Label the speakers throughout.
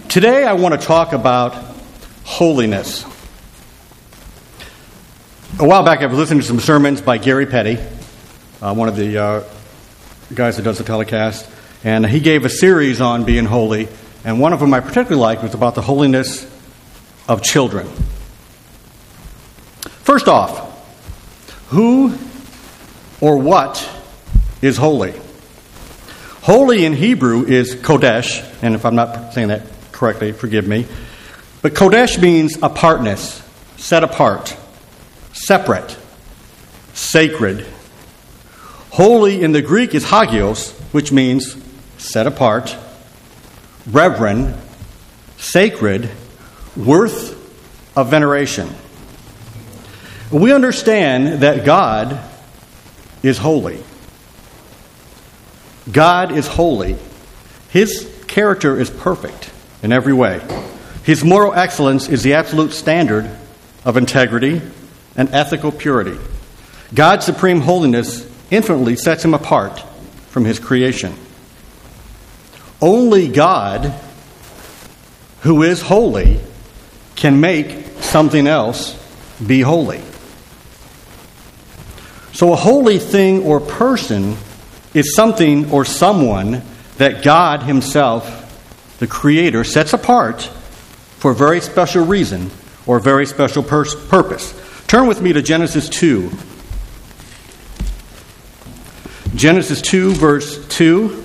Speaker 1: Today I want to talk about holiness. A while back I was listening to some sermons by Gary Petty, one of the guys that does the telecast, and he gave a series on being holy, and one of them I particularly liked was about the holiness of children. First off, who or what is holy? Holy in Hebrew is Kodesh, and if I'm not saying that correctly, forgive me. But Kodesh means apartness, set apart, separate, sacred. Holy in the Greek is hagios, which means set apart, reverend, sacred, worth of veneration. We understand that God is holy. God is holy. His character is perfect in every way. His moral excellence is the absolute standard of integrity and ethical purity. God's supreme holiness infinitely sets him apart from his creation. Only God, who is holy, can make something else be holy. So a holy thing or person is something or someone that God himself, the Creator, sets apart for a very special reason or a very special purpose. Turn with me to Genesis 2. Genesis 2, verse 2.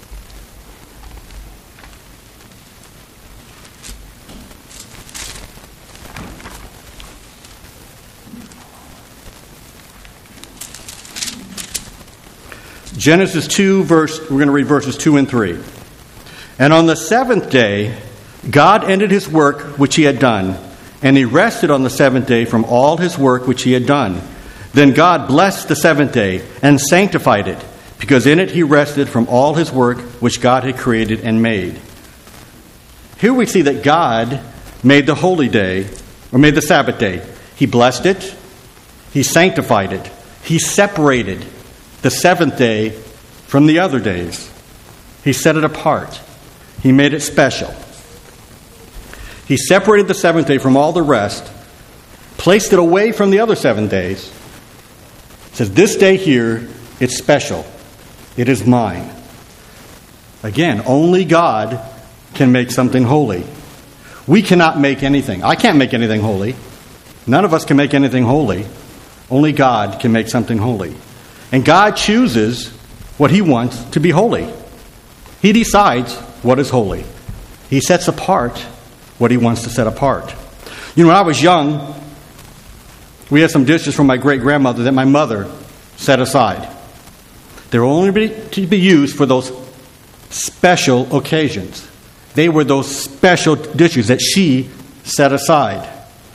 Speaker 1: Genesis 2, we're going to read verses 2 and 3. And on the seventh day, God ended his work which he had done, and he rested on the seventh day from all his work which he had done. Then God blessed the seventh day and sanctified it, because in it he rested from all his work which God had created and made. Here we see that God made the holy day, or made the Sabbath day. He blessed it, he sanctified it, he separated the seventh day from the other days. He set it apart. He made it special. He separated the seventh day from all the rest, placed it away from the other 7 days. He says, this day here, it's special. It is mine. Again, only God can make something holy. We cannot make anything. I can't make anything holy. None of us can make anything holy. Only God can make something holy. And God chooses what he wants to be holy. He decides what is holy. He sets apart what he wants to set apart. You know, when I was young, we had some dishes from my great-grandmother that my mother set aside. They were only to be used for those special occasions. They were those special dishes that she set aside.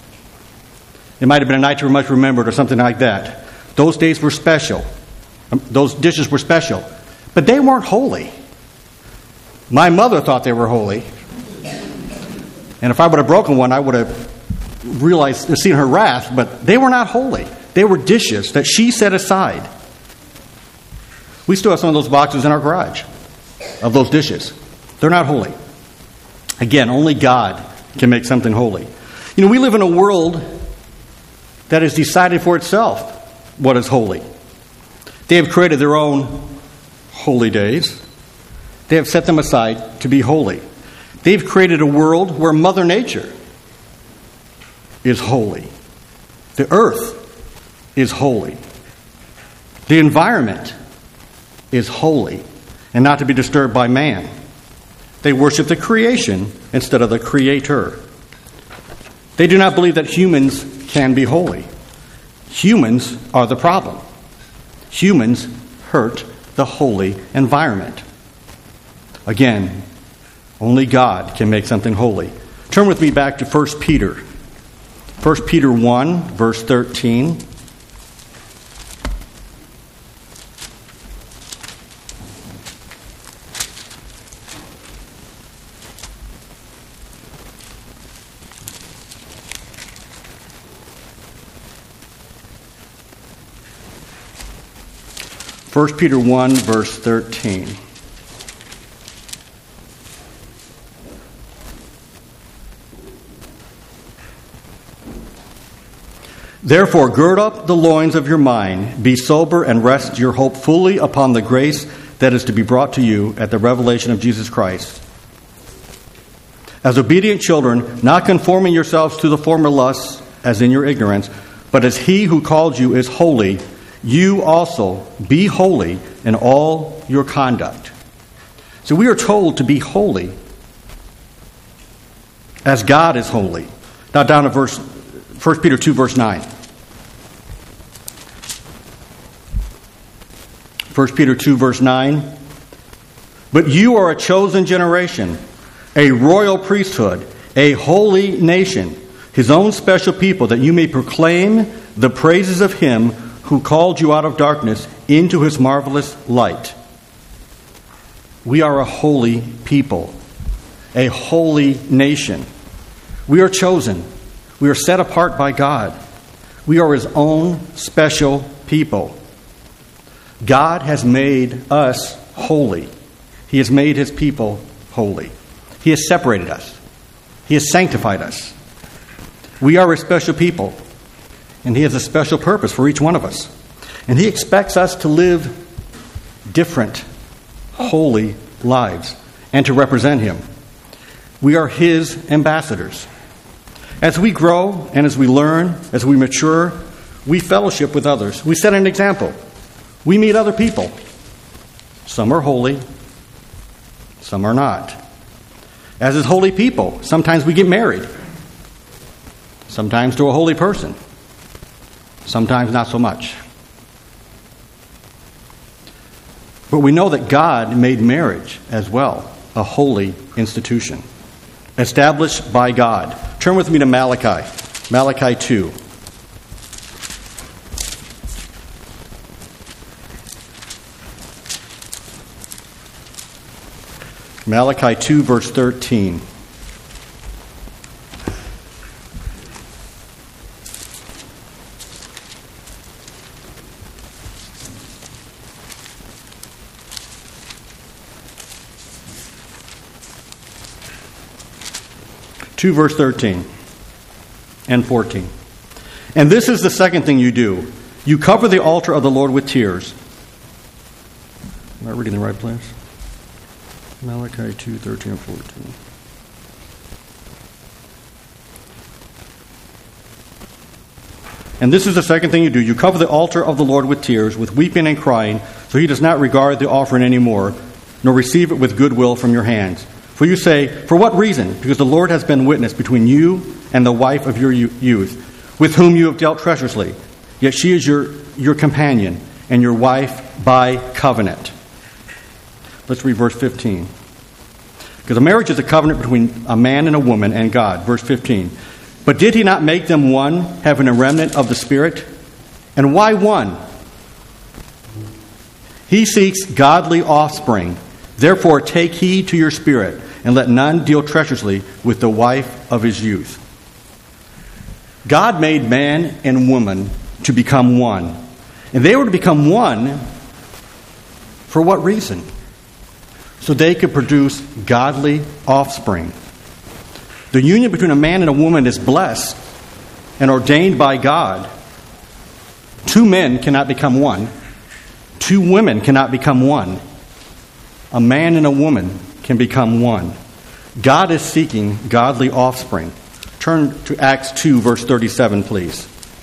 Speaker 1: It might have been a night to much remembered or something like that. Those days were special. Those dishes were special. But they weren't holy. My mother thought they were holy. And if I would have broken one, I would have realized, seen her wrath, but they were not holy. They were dishes that she set aside. We still have some of those boxes in our garage of those dishes. They're not holy. Again, only God can make something holy. You know, we live in a world that has decided for itself what is holy. They have created their own holy days. They have set them aside to be holy. They've created a world where Mother Nature is holy. The earth is holy. The environment is holy and not to be disturbed by man. They worship the creation instead of the Creator. They do not believe that humans can be holy. Humans are the problem. Humans hurt the holy environment. Again, only God can make something holy. Turn with me back to 1 Peter. 1 Peter 1, verse 13. First Peter 1, verse 13. Therefore, gird up the loins of your mind, be sober, and rest your hope fully upon the grace that is to be brought to you at the revelation of Jesus Christ. As obedient children, not conforming yourselves to the former lusts as in your ignorance, but as he who called you is holy, you also be holy in all your conduct. So we are told to be holy as God is holy. Now down to 1 Peter 2, verse 9. 1 Peter 2, verse 9. But you are a chosen generation, a royal priesthood, a holy nation, his own special people, that you may proclaim the praises of him who called you out of darkness into his marvelous light. We are a holy people, a holy nation. We are chosen. We are set apart by God. We are his own special people. God has made us holy. He has made his people holy. He has separated us. He has sanctified us. We are a special people, and he has a special purpose for each one of us. And he expects us to live different, holy lives and to represent him. We are his ambassadors. As we grow and as we learn, as we mature, we fellowship with others. We set an example. We meet other people. Some are holy, some are not. As is holy people, sometimes we get married. Sometimes to a holy person. Sometimes not so much. But we know that God made marriage as well a holy institution, established by God. Turn with me to Malachi. Malachi 2. Malachi 2, verse 13. Two, verse 13 and 14. And this is the second thing you do. You cover the altar of the Lord with tears. Am I reading the right place? Malachi 2, 13 and 14. And this is the second thing you do. You cover the altar of the Lord with tears, with weeping and crying, so he does not regard the offering anymore, nor receive it with goodwill from your hands. For you say, for what reason? Because the Lord has been witness between you and the wife of your youth, with whom you have dealt treacherously. Yet she is your companion and your wife by covenant. Let's read verse 15. Because a marriage is a covenant between a man and a woman and God. Verse 15. But did he not make them one, having a remnant of the Spirit? And why one? He seeks godly offspring. Therefore take heed to your spirit, and let none deal treacherously with the wife of his youth. God made man and woman to become one. And they were to become one for what reason? So they could produce godly offspring. The union between a man and a woman is blessed and ordained by God. Two men cannot become one. Two women cannot become one. A man and a woman can become one. God is seeking godly offspring. Turn to Acts 2, verse 37, please.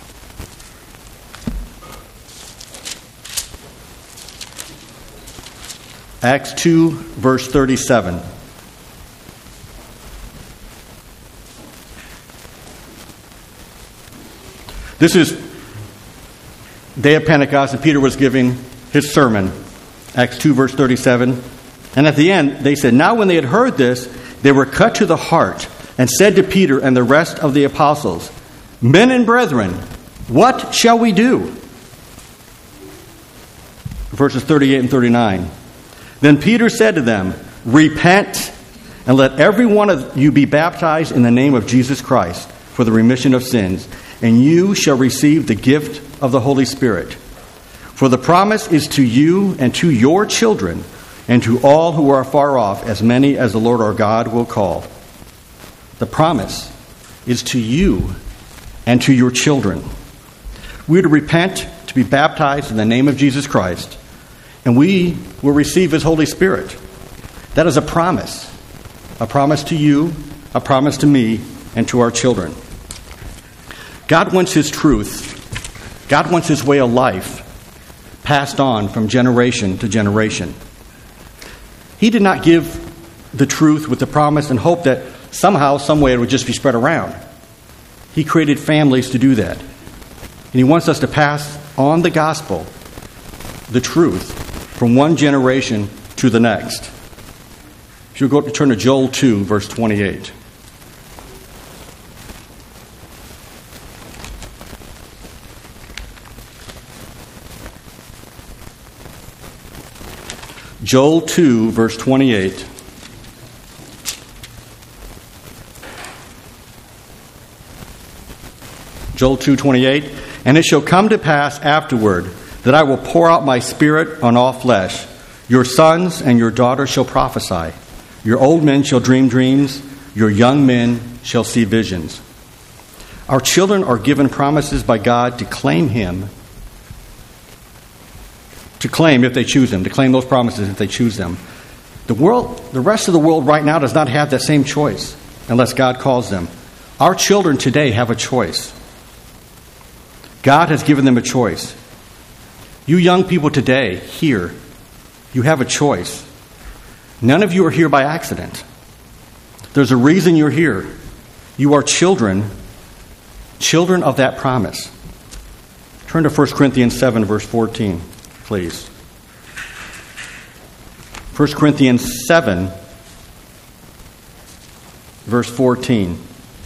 Speaker 1: Acts 2, verse 37. This is day of Pentecost, and Peter was giving his sermon. Acts 2, verse 37. And at the end, they said, now when they had heard this, they were cut to the heart and said to Peter and the rest of the apostles, men and brethren, what shall we do? Verses 38 and 39. Then Peter said to them, repent and let every one of you be baptized in the name of Jesus Christ for the remission of sins, and you shall receive the gift of the Holy Spirit. For the promise is to you and to your children and to all who are far off, as many as the Lord our God will call. The promise is to you and to your children. We are to repent, to be baptized in the name of Jesus Christ, and we will receive His Holy Spirit. That is a promise to you, a promise to me, and to our children. God wants His truth. God wants His way of life passed on from generation to generation. He did not give the truth with the promise and hope that somehow, some way it would just be spread around. He created families to do that. And He wants us to pass on the gospel, the truth, from one generation to the next. If you'll turn to Joel 2, verse 28. Joel 2, verse 28. Joel 2:28, and it shall come to pass afterward that I will pour out my Spirit on all flesh. Your sons and your daughters shall prophesy. Your old men shall dream dreams. Your young men shall see visions. Our children are given promises by God to claim Him, to claim if they choose Him, to claim those promises if they choose them. The rest of the world right now does not have that same choice unless God calls them. Our children today have a choice. God has given them a choice. You young people today, here, you have a choice. None of you are here by accident. There's a reason you're here. You are children of that promise. Turn to 1 Corinthians 7, verse 14, please. 1 Corinthians 7, verse 14.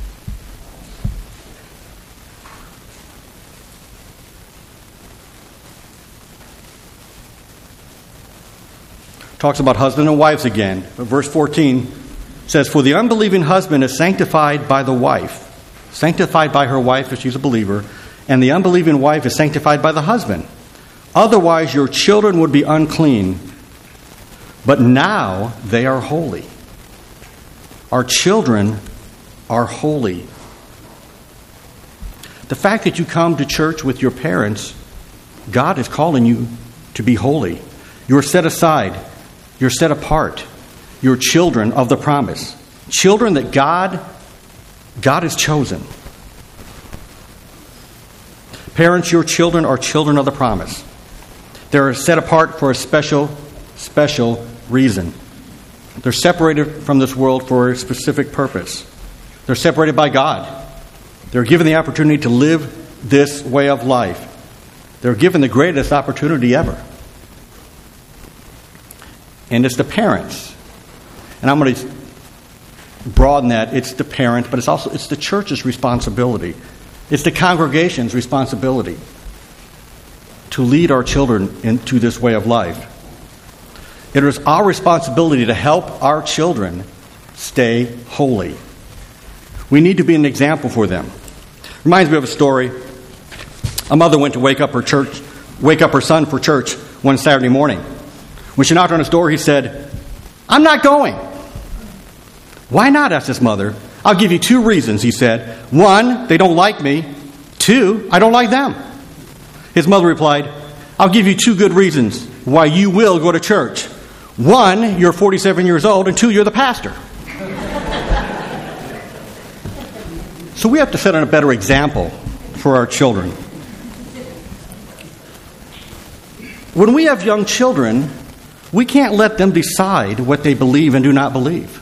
Speaker 1: Talks about husband and wives again. But verse 14 says, for the unbelieving husband is sanctified by the wife, sanctified by her wife if she's a believer, and the unbelieving wife is sanctified by the husband. Otherwise your children would be unclean, but now they are holy. Our children are holy. The fact that you come to church with your parents, God is calling you to be holy. You're set aside. You're set apart. You're children of the promise. Children that God has chosen. Parents, your children are children of the promise. They're set apart for a special reason. They're separated from this world for a specific purpose. They're separated by God. They're given the opportunity to live this way of life. They're given the greatest opportunity ever. And it's the parents. And I'm going to broaden that. It's the parents, but it's the church's responsibility. It's the congregation's responsibility to lead our children into this way of life. It is our responsibility to help our children stay holy. We need to be an example for them. Reminds me of a story. A mother went to wake up her son for church one Saturday morning. When she knocked on his door, he said, I'm not going. Why not? Asked his mother. I'll give you 2 reasons, he said. 1, they don't like me. 2, I don't like them. His mother replied, I'll give you 2 good reasons why you will go to church. 1, you're 47 years old, and 2, you're the pastor. So we have to set a better example for our children. When we have young children, we can't let them decide what they believe and do not believe.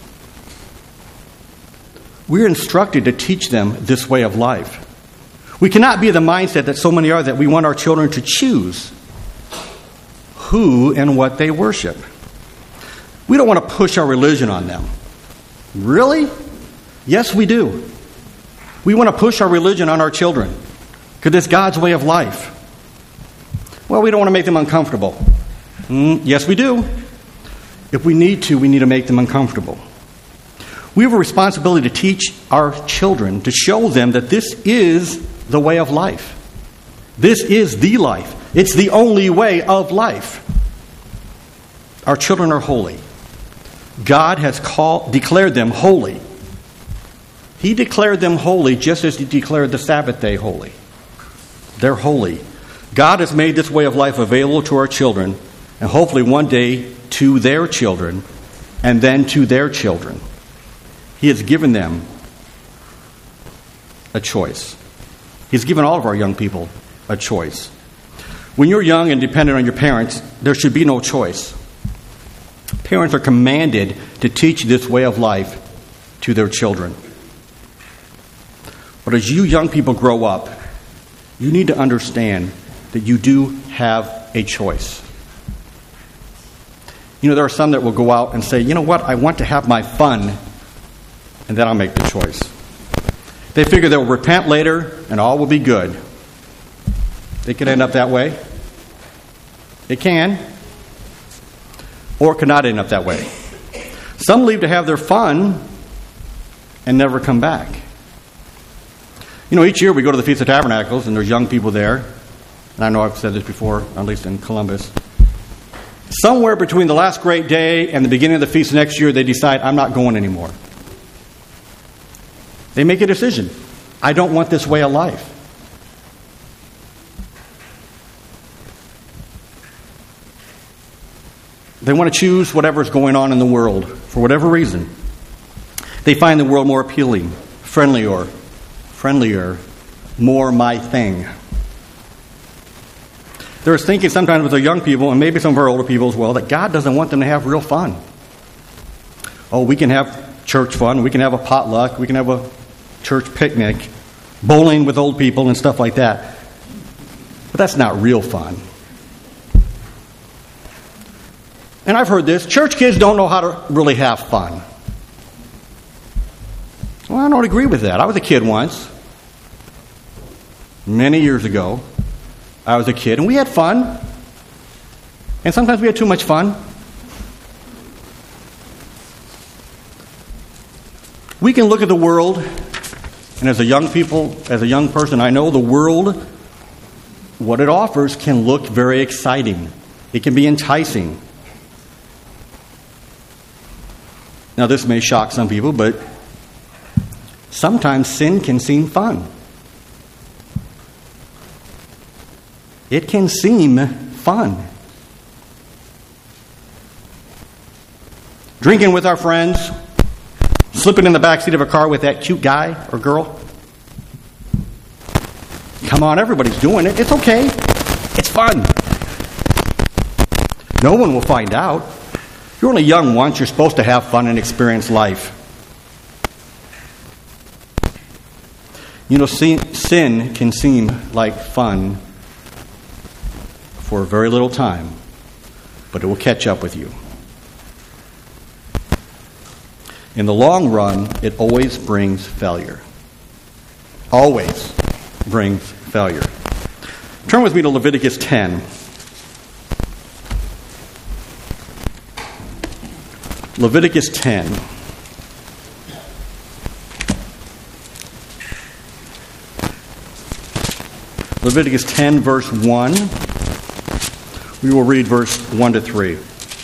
Speaker 1: We're instructed to teach them this way of life. We cannot be the mindset that so many are that we want our children to choose who and what they worship. We don't want to push our religion on them. Really? Yes, we do. We want to push our religion on our children because it's God's way of life. Well, we don't want to make them uncomfortable. Yes, we do. If we need to make them uncomfortable. We have a responsibility to teach our children, to show them that this is the way of life. This is the life. It's the only way of life. Our children are holy. God has declared them holy. He declared them holy just as He declared the Sabbath day holy. They're holy. God has made this way of life available to our children, and hopefully one day to their children, and then to their children. He has given them a choice. He's given all of our young people a choice. When you're young and dependent on your parents, there should be no choice. Parents are commanded to teach this way of life to their children. But as you young people grow up, you need to understand that you do have a choice. You know, there are some that will go out and say, you know what, I want to have my fun, and then I'll make the choice. They figure they'll repent later, and all will be good. It could end up that way. It can. Or it could not end up that way. Some leave to have their fun and never come back. You know, each year we go to the Feast of Tabernacles, and there's young people there. And I know I've said this before, at least in Columbus. Somewhere between the last great day and the beginning of the feast next year, they decide, I'm not going anymore. They make a decision. I don't want this way of life. They want to choose whatever's going on in the world for whatever reason. They find the world more appealing, friendlier, more my thing. There's thinking sometimes with our young people, and maybe some of our older people as well, that God doesn't want them to have real fun. Oh, we can have church fun, we can have a potluck, we can have a church picnic, bowling with old people and stuff like that. But that's not real fun. And I've heard this, church kids don't know how to really have fun. Well, I don't agree with that. I was a kid once. Many years ago, I was a kid, and we had fun. And sometimes we had too much fun. We can look at the world, and as a young person, I know the world, what it offers can look very exciting. It can be enticing. Now, this may shock some people, but sometimes sin can seem fun. It can seem fun. Drinking with our friends, slipping in the backseat of a car with that cute guy or girl. Come on, everybody's doing it. It's okay. It's fun. No one will find out. You're only young once. You're supposed to have fun and experience life. You know, sin can seem like fun for a very little time, but it will catch up with you. In the long run, it always brings failure. Always brings failure. Turn with me to Leviticus 10. Leviticus 10. Leviticus 10, verse 1. We will read verse 1 to 3.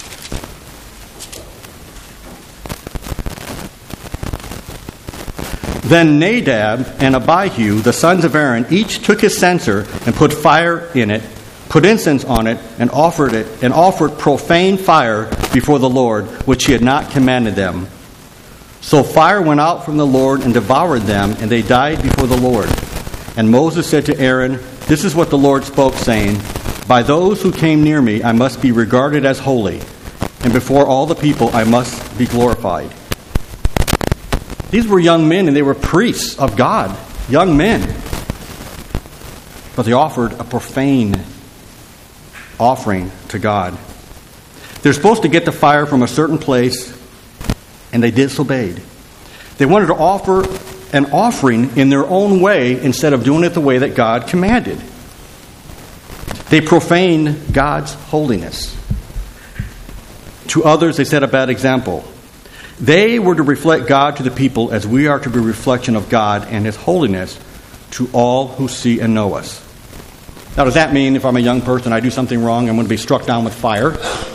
Speaker 1: Then Nadab and Abihu, the sons of Aaron, each took his censer and put fire in it, put incense on it, and offered profane fire before the Lord, which he had not commanded them. So fire went out from the Lord and devoured them, and they died before the Lord. And Moses said to Aaron, "This is what the Lord spoke, saying, by those who came near me I must be regarded as holy, and before all the people I must be glorified." These were young men, and they were priests of God, young men. But they offered a profane offering to God. They're supposed to get the fire from a certain place, and they disobeyed. They wanted to offer an offering in their own way instead of doing it the way that God commanded. They profaned God's holiness. To others, they set a bad example. They were to reflect God to the people as we are to be a reflection of God and His holiness to all who see and know us. Now, does that mean if I'm a young person, I do something wrong, I'm going to be struck down with fire?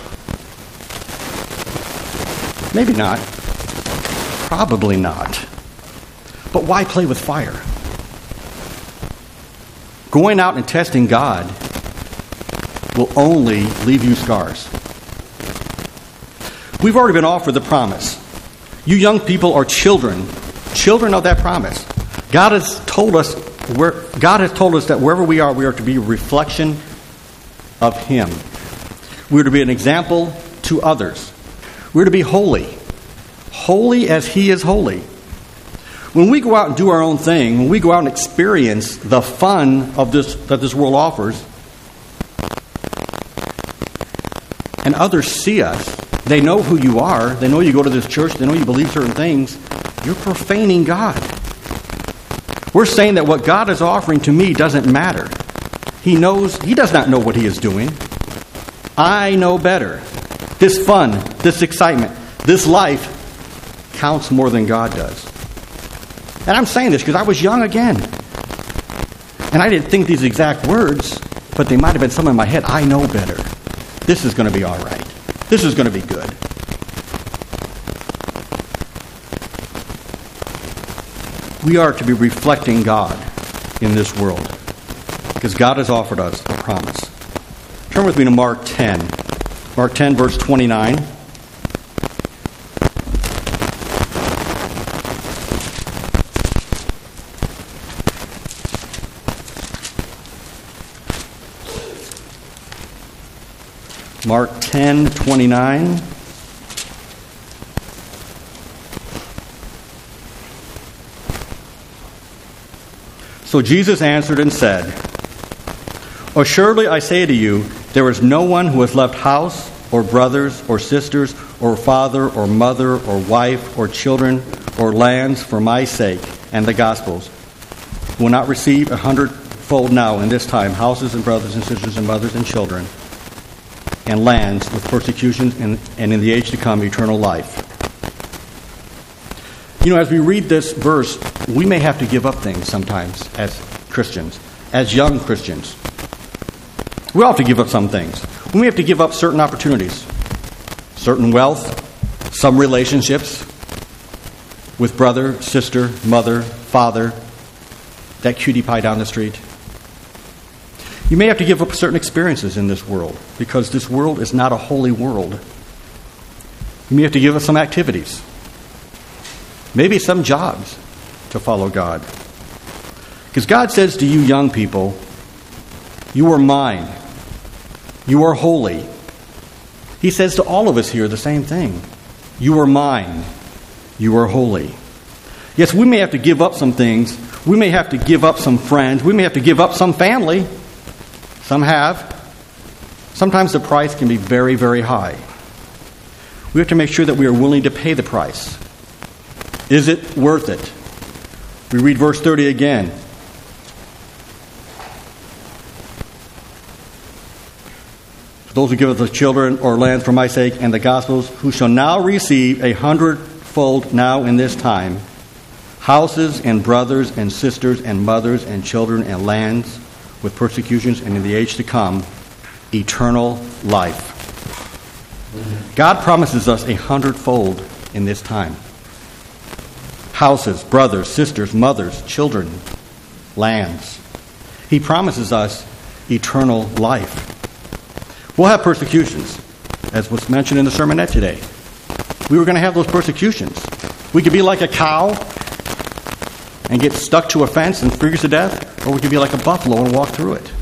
Speaker 1: Maybe not. Probably not. But why play with fire? Going out and testing God will only leave you scars. We've already been offered the promise. You young people are children of that promise. God has told us that wherever we are to be a reflection of Him. We're to be an example to others. We're to be holy as He is holy. When we go out and do our own thing, when we go out and experience the fun of that this world offers, and others see us, they know who you are, they know you go to this church, they know you believe certain things, you're profaning God. We're saying that what God is offering to me doesn't matter. He does not know what He is doing. I know better. This fun, this excitement, this life counts more than God does. And I'm saying this because I was young again. And I didn't think these exact words, but they might have been some in my head. I know better. This is going to be all right. This is going to be good. We are to be reflecting God in this world because God has offered us a promise. Turn with me to Mark 10. Mark 10, verse 29. Mark 10:29. So Jesus answered and said, "Assuredly I say to you, there is no one who has left house or brothers or sisters or father or mother or wife or children or lands for my sake and the gospel's, who will not receive 100-fold now in this time, houses and brothers and sisters and mothers and children, and lands with persecutions, and in the age to come, eternal life." You know, as we read this verse, we may have to give up things sometimes as Christians, as young Christians. We all have to give up some things. We may have to give up certain opportunities, certain wealth, some relationships with brother, sister, mother, father, that cutie pie down the street. You may have to give up certain experiences in this world because this world is not a holy world. You may have to give up some activities, maybe some jobs to follow God. Because God says to you young people, you are mine. You are holy. He says to all of us here the same thing. You are mine. You are holy. Yes, we may have to give up some things. We may have to give up some friends. We may have to give up some family. Some have. Sometimes the price can be very, very high. We have to make sure that we are willing to pay the price. Is it worth it? We read verse 30 again. Those who give us the children or lands for my sake and the gospel's, who shall now receive 100-fold now in this time, houses and brothers and sisters and mothers and children and lands with persecutions, and in the age to come, eternal life. God promises us 100-fold in this time. Houses, brothers, sisters, mothers, children, lands. He promises us eternal life. We'll have persecutions, as was mentioned in the sermonette today. We were going to have those persecutions. We could be like a cow and get stuck to a fence and freeze to death, or we could be like a buffalo and walk through it.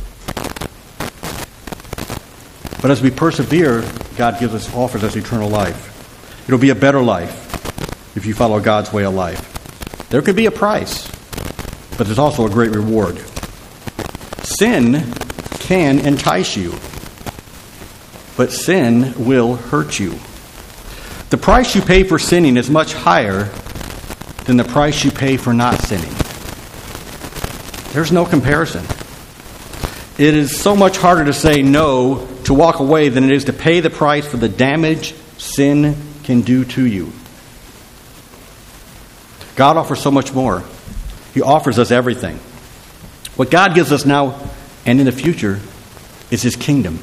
Speaker 1: But as we persevere, God offers us eternal life. It'll be a better life if you follow God's way of life. There could be a price, but there's also a great reward. Sin can entice you, but sin will hurt you. The price you pay for sinning is much higher than the price you pay for not sinning. There's no comparison. It is so much harder to say no, to walk away, than it is to pay the price for the damage sin can do to you. God offers so much more. He offers us everything. What God gives us now and in the future is His kingdom,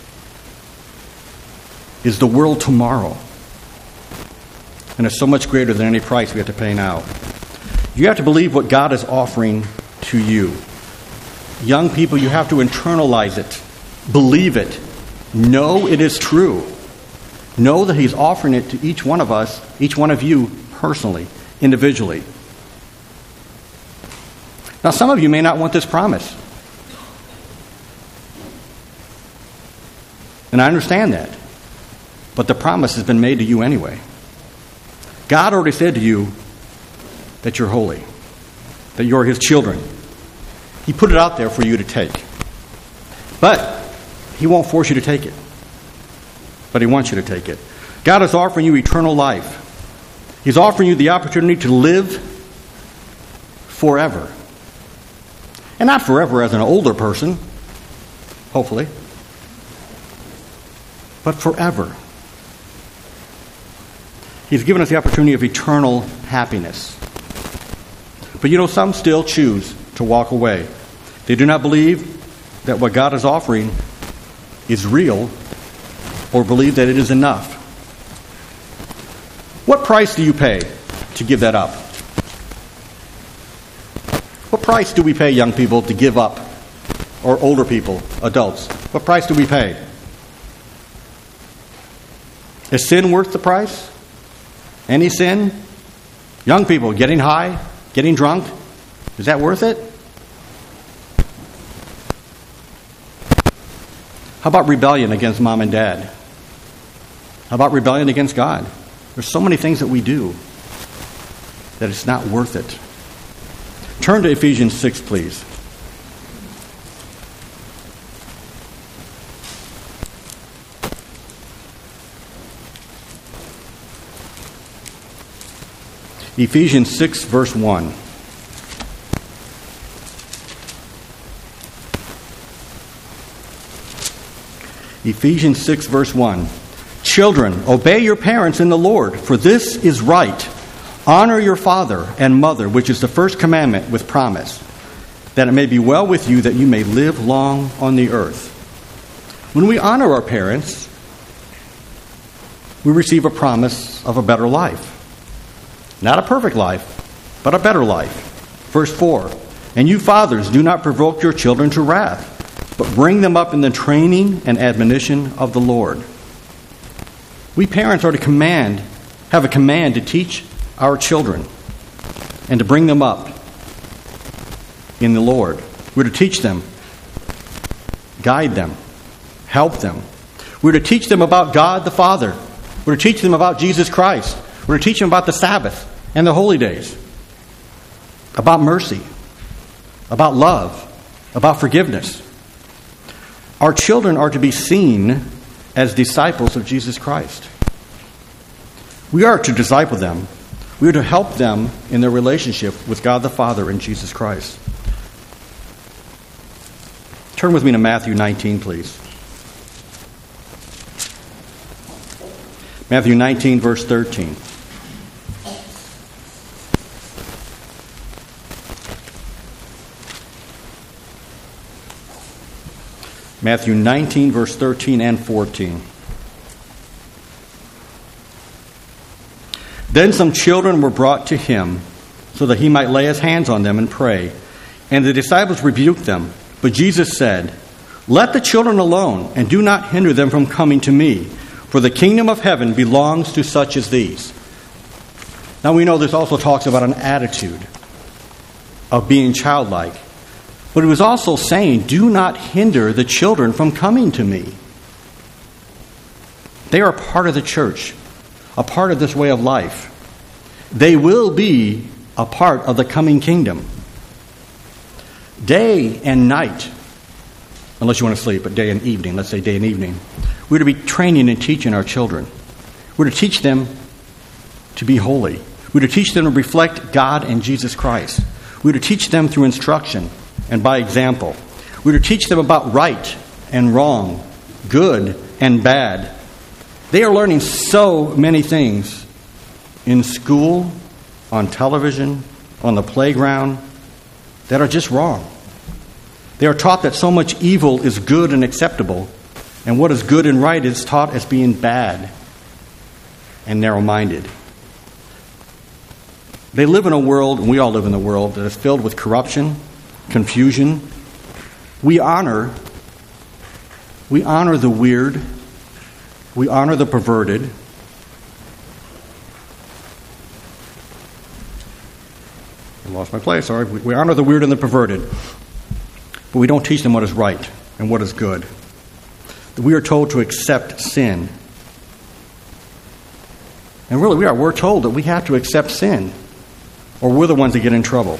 Speaker 1: is the world tomorrow. And it's so much greater than any price we have to pay now. You have to believe what God is offering to you. Young people, you have to internalize it. Believe it. Know it is true. Know that he's offering it to each one of us, each one of you personally, individually. Now, some of you may not want this promise. And I understand that. But the promise has been made to you anyway. God already said to you that you're holy, that you're his children. He put it out there for you to take. But he won't force you to take it. But he wants you to take it. God is offering you eternal life. He's offering you the opportunity to live forever. And not forever as an older person, hopefully, but forever. He's given us the opportunity of eternal happiness. But you know, some still choose to walk away. They do not believe that what God is offering is real or believe that it is enough. What price do you pay to give that up? What price do we pay, young people, to give up? Or older people, adults? What price do we pay? Is sin worth the price? Any sin? Young people, getting high, getting drunk, is that worth it? How about rebellion against mom and dad? How about rebellion against God? There's so many things that we do that it's not worth it. Turn to Ephesians 6, please. Ephesians 6, verse 1. Ephesians 6, verse 1. Children, obey your parents in the Lord, for this is right. Honor your father and mother, which is the first commandment with promise, that it may be well with you, that you may live long on the earth. When we honor our parents, we receive a promise of a better life. Not a perfect life, but a better life. Verse 4. And you fathers, do not provoke your children to wrath, but bring them up in the training and admonition of the Lord. We parents are to have a command to teach our children and to bring them up in the Lord. We're to teach them, guide them, help them. We're to teach them about God the Father. We're to teach them about Jesus Christ. We're to teach them about the Sabbath and the holy days, about mercy, about love, about forgiveness. Our children are to be seen as disciples of Jesus Christ. We are to disciple them. We are to help them in their relationship with God the Father and Jesus Christ. Turn with me to Matthew 19, please. Matthew 19, verse 13. Matthew 19, verse 13 and 14. Then some children were brought to him, so that he might lay his hands on them and pray. And the disciples rebuked them. But Jesus said, let the children alone, and do not hinder them from coming to me, for the kingdom of heaven belongs to such as these. Now we know this also talks about an attitude of being childlike. But he was also saying, do not hinder the children from coming to me. They are a part of the church, a part of this way of life. They will be a part of the coming kingdom. Day and night, unless you want to sleep, but day and evening, let's say day and evening, we're to be training and teaching our children. We're to teach them to be holy. We're to teach them to reflect God and Jesus Christ. We're to teach them through instruction and by example. We're to teach them about right and wrong, good and bad. They are learning so many things in school, on television, on the playground, that are just wrong. They are taught that so much evil is good and acceptable, and what is good and right is taught as being bad and narrow-minded. They live in a world, and we all live in a world, that is filled with corruption, confusion, We honor the weird. We honor the perverted. I lost my place, sorry. We honor the weird and the perverted. But we don't teach them what is right and what is good. We are told to accept sin. And really, we're told that we have to accept sin, or we're the ones that get in trouble.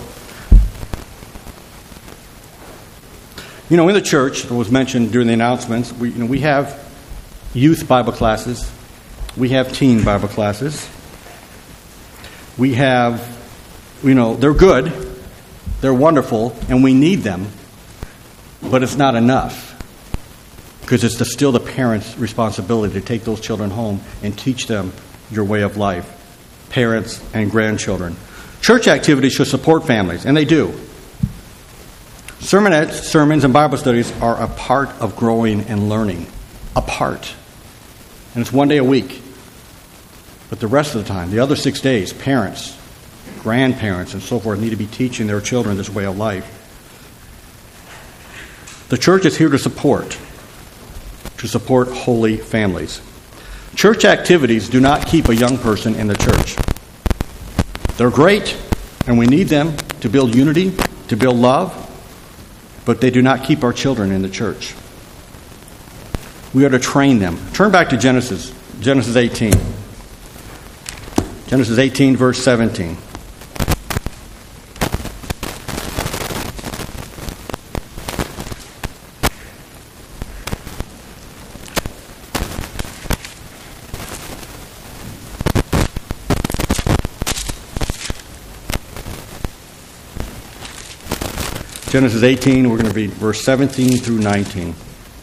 Speaker 1: You know, in the church, it was mentioned during the announcements, we have youth Bible classes. We have teen Bible classes. We have, they're good, they're wonderful, and we need them, but it's not enough. Because it's still the parents' responsibility to take those children home and teach them your way of life, parents and grandchildren. Church activities should support families, and they do. Sermonettes, sermons, and Bible studies are a part of growing and learning. A part. And it's one day a week. But the rest of the time, the other 6 days, parents, grandparents, and so forth need to be teaching their children this way of life. The church is here to support holy families. Church activities do not keep a young person in the church. They're great, and we need them to build unity, to build love, but they do not keep our children in the church. We are to train them. Turn back to Genesis 18. Genesis 18, verse 17. Genesis 18, we're going to read verse 17 through 19.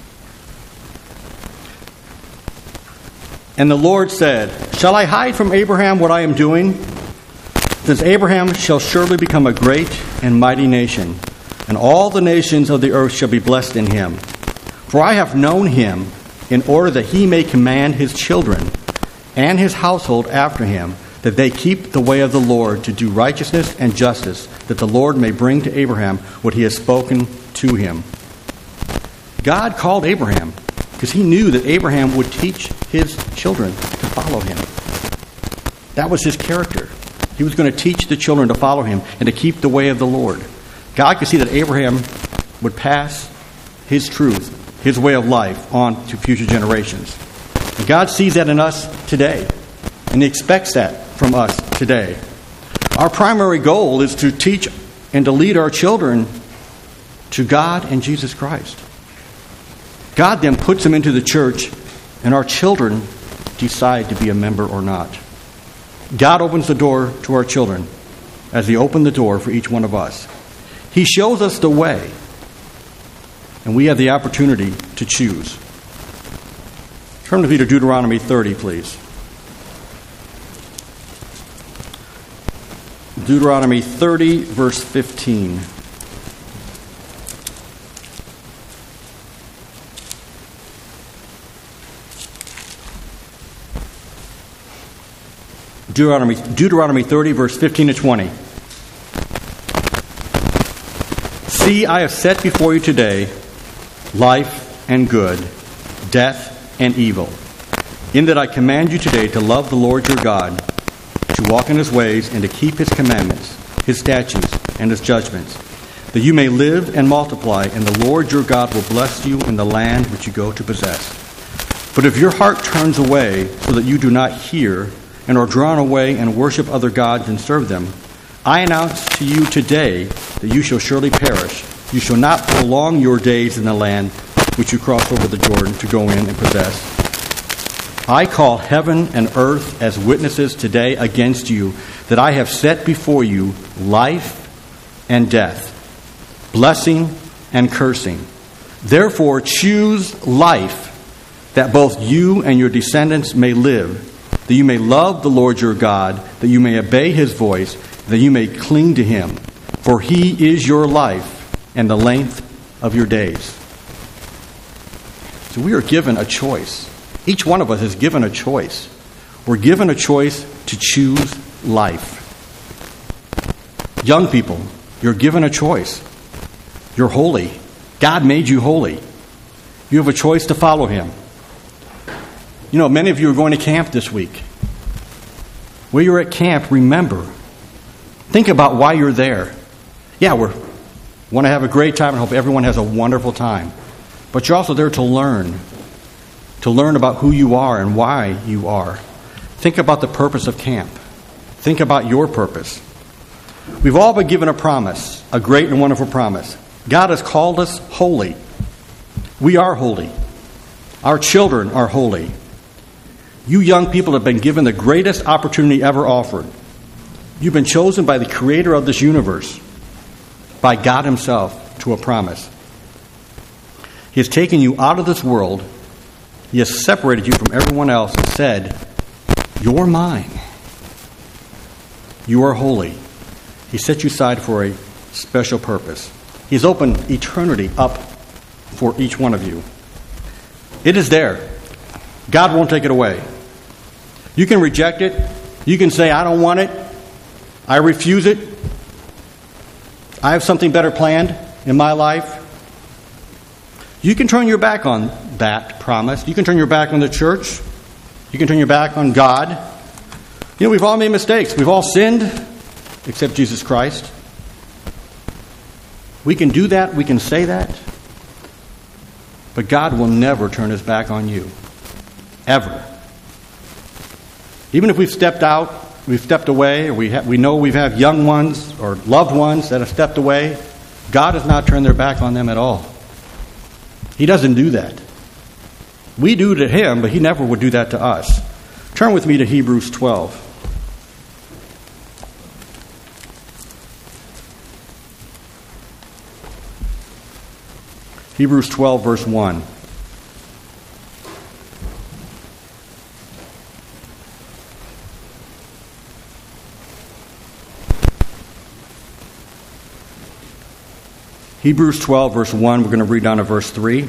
Speaker 1: And the Lord said, "Shall I hide from Abraham what I am doing? Since Abraham shall surely become a great and mighty nation, and all the nations of the earth shall be blessed in him. For I have known him in order that he may command his children and his household after him, that they keep the way of the Lord to do righteousness and justice, that the Lord may bring to Abraham what he has spoken to him." God called Abraham because he knew that Abraham would teach his children to follow him. That was his character. He was going to teach the children to follow him and to keep the way of the Lord. God could see that Abraham would pass his truth, his way of life, on to future generations. And God sees that in us today, and he expects that from us today. Our primary goal is to teach and to lead our children to God and Jesus Christ. God then puts them into the church, and our children decide to be a member or not. God opens the door to our children as he opened the door for each one of us. He shows us the way, and we have the opportunity to choose. Turn with me to Deuteronomy 30, please. Deuteronomy 30, verse 15. Deuteronomy 30, verse 15 to 20. "See, I have set before you today life and good, death and evil, in that I command you today to love the Lord your God, to walk in his ways, and to keep his commandments, his statutes, and his judgments, that you may live and multiply, and the Lord your God will bless you in the land which you go to possess. But if your heart turns away so that you do not hear, and are drawn away and worship other gods and serve them, I announce to you today that you shall surely perish. You shall not prolong your days in the land which you cross over the Jordan to go in and possess. I call heaven and earth as witnesses today against you, that I have set before you life and death, blessing and cursing. Therefore choose life, that both you and your descendants may live, that you may love the Lord your God, that you may obey his voice, that you may cling to him. For he is your life and the length of your days." So we are given a choice. Each one of us is given a choice. We're given a choice to choose life. Young people, you're given a choice. You're holy. God made you holy. You have a choice to follow him. You know, many of you are going to camp this week. While you're at camp, remember, think about why you're there. Yeah, we want to have a great time and hope everyone has a wonderful time. But you're also there to learn about who you are and why you are. Think about the purpose of camp. Think about your purpose. We've all been given a promise, a great and wonderful promise. God has called us holy. We are holy. Our children are holy. You young people have been given the greatest opportunity ever offered. You've been chosen by the creator of this universe, by God himself, to a promise. He has taken you out of this world. He has separated you from everyone else and said, "You're mine. You are holy." He set you aside for a special purpose. He's opened eternity up for each one of you. It is there. God won't take it away. You can reject it. You can say, "I don't want it. I refuse it. I have something better planned in my life." You can turn your back on that promise. You can turn your back on the church. You can turn your back on God. You know, we've all made mistakes. We've all sinned, except Jesus Christ. We can do that. We can say that. But God will never turn his back on you. Ever. Even if we've stepped out, we've stepped away, or we know we have young ones or loved ones that have stepped away, God has not turned their back on them at all. He doesn't do that. We do to him, but he never would do that to us. Turn with me to Hebrews 12. Hebrews 12, verse 1. Hebrews 12, verse 1, we're going to read down to verse 3.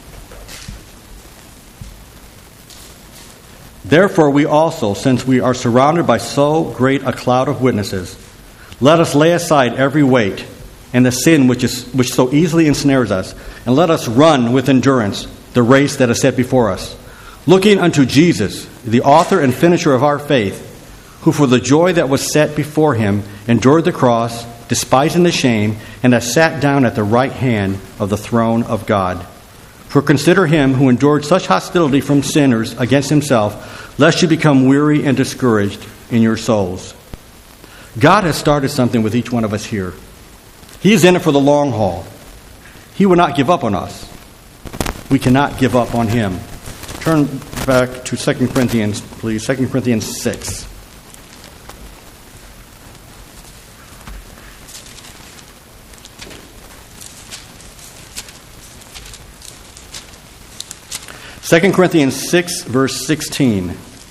Speaker 1: Therefore we also, since we are surrounded by so great a cloud of witnesses, let us lay aside every weight and the sin which so easily ensnares us, and let us run with endurance the race that is set before us, looking unto Jesus, the author and finisher of our faith, who for the joy that was set before him endured the cross, despising the shame, and has sat down at the right hand of the throne of God. For consider him who endured such hostility from sinners against himself, lest you become weary and discouraged in your souls. God has started something with each one of us here. He is in it for the long haul. He will not give up on us. We cannot give up on him. Turn back to 2 Corinthians, please. 2 Corinthians 6. Second Corinthians 6, verse 16.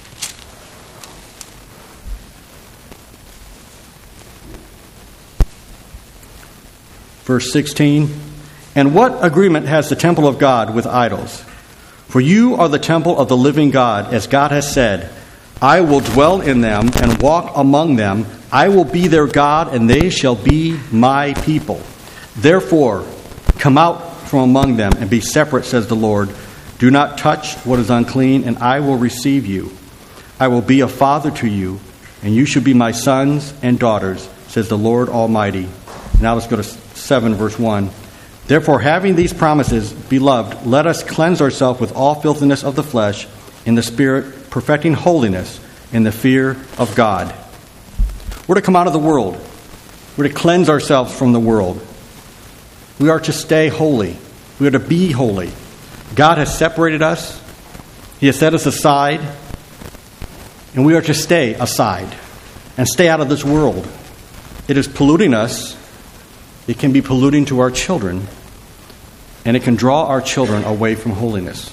Speaker 1: Verse 16. And what agreement has the temple of God with idols? For you are the temple of the living God, as God has said, I will dwell in them and walk among them. I will be their God, and they shall be my people. Therefore, come out from among them and be separate, says the Lord. Do not touch what is unclean, and I will receive you. I will be a father to you, and you shall be my sons and daughters, says the Lord Almighty. Now let's go to 7, verse 1. Therefore, having these promises, beloved, let us cleanse ourselves with all filthiness of the flesh in the spirit, perfecting holiness in the fear of God. We're to come out of the world. We're to cleanse ourselves from the world. We are to stay holy. We are to be holy. God has separated us. He has set us aside. And we are to stay aside and stay out of this world. It is polluting us. It can be polluting to our children. And it can draw our children away from holiness.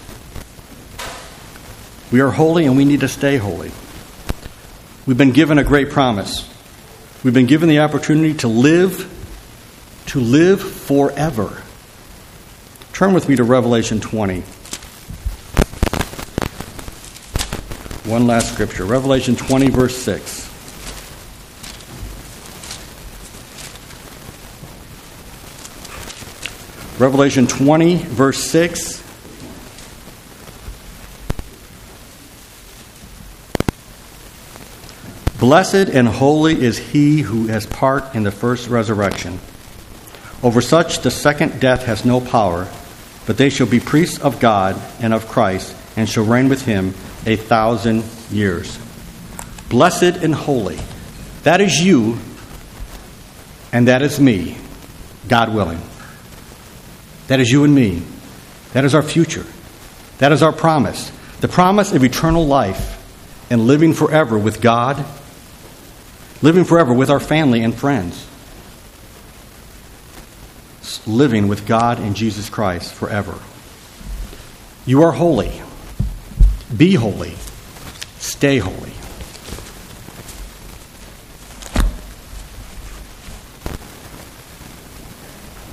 Speaker 1: We are holy and we need to stay holy. We've been given a great promise. We've been given the opportunity to live forever. Turn with me to Revelation 20. One last scripture. Revelation 20, verse 6. Revelation 20, verse 6. Blessed and holy is he who has part in the first resurrection. Over such the second death has no power, but they shall be priests of God and of Christ, and shall reign with him 1,000 years. Blessed and holy. That is you, and that is me, God willing. That is you and me. That is our future. That is our promise. The promise of eternal life and living forever with God, living forever with our family and friends. Living with God and Jesus Christ forever. You are holy. Be holy. Stay holy.